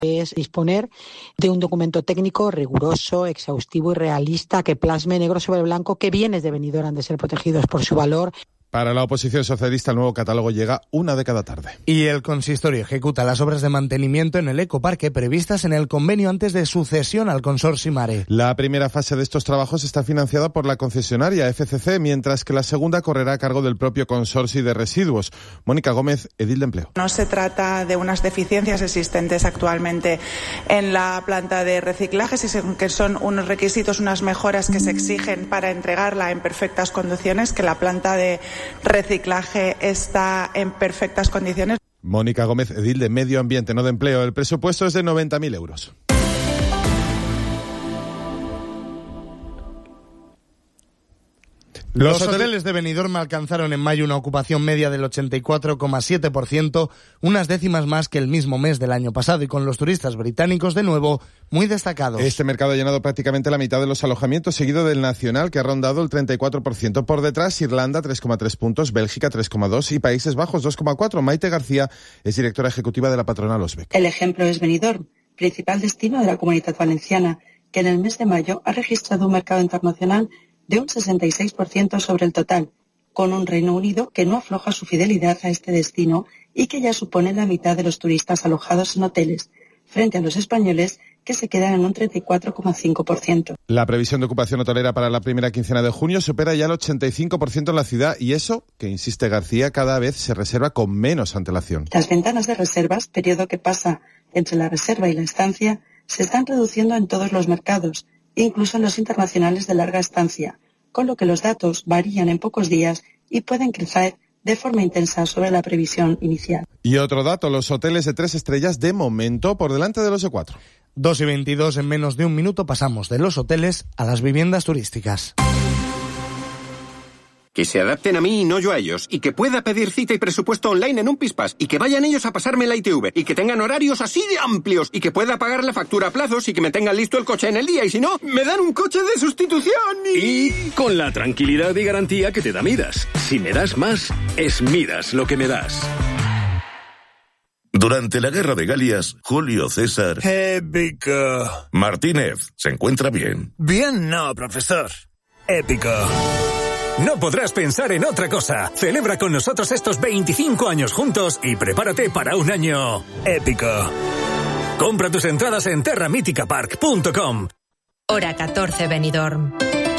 Es disponer de un documento técnico riguroso, exhaustivo y realista que plasme negro sobre blanco qué bienes de Benidorm han de ser protegidos por su valor. Para la oposición socialista, el nuevo catálogo llega una década tarde. Y el consistorio ejecuta las obras de mantenimiento en el ecoparque previstas en el convenio antes de su cesión al consorcio Mare. La primera fase de estos trabajos está financiada por la concesionaria FCC, mientras que la segunda correrá a cargo del propio consorcio de residuos. Mónica Gómez, edil de Empleo. No se trata de unas deficiencias existentes actualmente en la planta de reciclaje, sino que son unos requisitos, unas mejoras que se exigen para entregarla en perfectas condiciones, que la planta de reciclaje está en perfectas condiciones. Mónica Gómez, edil de Medio Ambiente, no de Empleo. El presupuesto es de 90.000 euros. Los hoteles de Benidorm alcanzaron en mayo una ocupación media del 84,7%, unas décimas más que el mismo mes del año pasado, y con los turistas británicos de nuevo muy destacados. Este mercado ha llenado prácticamente la mitad de los alojamientos, seguido del nacional, que ha rondado el 34%. Por detrás, Irlanda, 3,3 puntos, Bélgica, 3,2 y Países Bajos, 2,4. Maite García es directora ejecutiva de la patronal Osbeck. El ejemplo es Benidorm, principal destino de la Comunitat Valenciana, que en el mes de mayo ha registrado un mercado internacional de un 66% sobre el total, con un Reino Unido que no afloja su fidelidad a este destino y que ya supone la mitad de los turistas alojados en hoteles, frente a los españoles que se quedan en un 34,5%. La previsión de ocupación hotelera para la primera quincena de junio supera ya el 85% en la ciudad, y eso, que insiste García, cada vez se reserva con menos antelación. Las ventanas de reservas, periodo que pasa entre la reserva y la estancia, se están reduciendo en todos los mercados, incluso en los internacionales de larga estancia, con lo que los datos varían en pocos días y pueden crecer de forma intensa sobre la previsión inicial. Y otro dato, los hoteles de 3 estrellas de momento por delante de los de 4. 2:22, en menos de un minuto pasamos de los hoteles a las viviendas turísticas. Que se adapten a mí y no yo a ellos, y que pueda pedir cita y presupuesto online en un Pispas, y que vayan ellos a pasarme la ITV, y que tengan horarios así de amplios, y que pueda pagar la factura a plazos, y que me tengan listo el coche en el día, y si no, me dan un coche de sustitución y con la tranquilidad y garantía que te da Midas. Si me das más, es Midas lo que me das. Durante la Guerra de Galias, Julio César... Épico. Martínez, ¿se encuentra bien? Bien no, profesor. Épico. No podrás pensar en otra cosa. Celebra con nosotros estos 25 años juntos y prepárate para un año épico. Compra tus entradas en terramiticapark.com. Hora 14, Benidorm.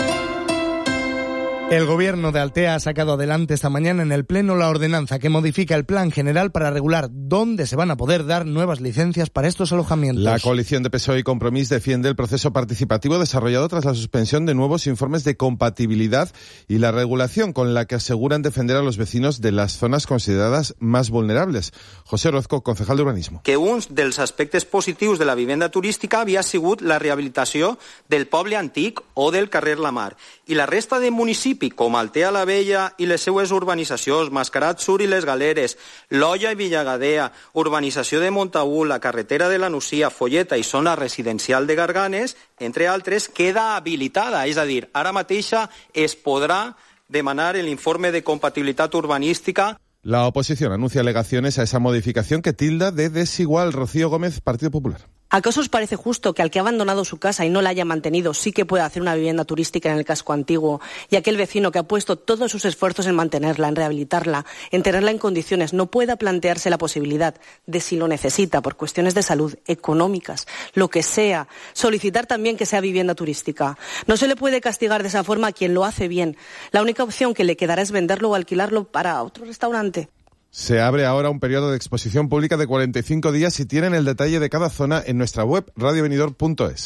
El gobierno de Altea ha sacado adelante esta mañana en el Pleno la ordenanza que modifica el plan general para regular dónde se van a poder dar nuevas licencias para estos alojamientos. La coalición de PSOE y Compromís defiende el proceso participativo desarrollado tras la suspensión de nuevos informes de compatibilidad y la regulación con la que aseguran defender a los vecinos de las zonas consideradas más vulnerables. José Orozco, concejal de Urbanismo. Que un dels aspectes positius de la vivenda turística havia sigut la rehabilitació del poble antic o del carrer La Mar, i la resta de municipis com Altea la Vella i les seues urbanitzacions, Mascarat Sur i les Galeres, L'Olla i Villagadea, urbanització de Montaú, la carretera de la Nucia, Folleta i zona residencial de Garganes, entre altres, queda habilitada. És a dir, ara mateixa es podrà demanar el informe de compatibilitat urbanística. La oposición anuncia alegaciones a esa modificación que tilda de desigual. Rocío Gómez, Partido Popular. ¿Acaso os parece justo que al que ha abandonado su casa y no la haya mantenido sí que pueda hacer una vivienda turística en el casco antiguo, y aquel vecino que ha puesto todos sus esfuerzos en mantenerla, en rehabilitarla, en tenerla en condiciones, no pueda plantearse la posibilidad de, si lo necesita por cuestiones de salud, económicas, lo que sea, solicitar también que sea vivienda turística? No se le puede castigar de esa forma a quien lo hace bien. La única opción que le quedará es venderlo o alquilarlo para otro restaurante. Se abre ahora un periodo de exposición pública de 45 días y tienen el detalle de cada zona en nuestra web radiobenidorm.es.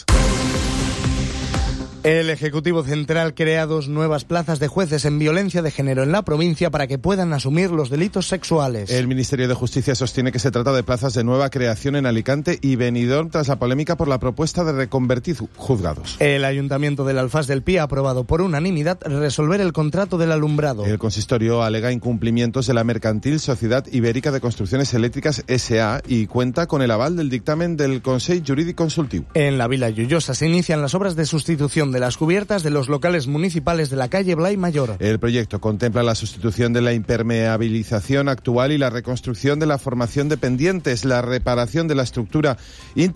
El Ejecutivo Central crea 2 nuevas plazas de jueces en violencia de género en la provincia para que puedan asumir los delitos sexuales. El Ministerio de Justicia sostiene que se trata de plazas de nueva creación en Alicante y Benidorm tras la polémica por la propuesta de reconvertir juzgados. El Ayuntamiento del Alfaz del Pi ha aprobado por unanimidad resolver el contrato del alumbrado. El consistorio alega incumplimientos de la mercantil Sociedad Ibérica de Construcciones Eléctricas S.A. y cuenta con el aval del dictamen del Consell Jurídic Consultiu. En la Vila Lloyosa se inician las obras de sustitución de las cubiertas de los locales municipales de la calle Blay Mayor. El proyecto contempla la sustitución de la impermeabilización actual y la reconstrucción de la formación de pendientes, la reparación de la estructura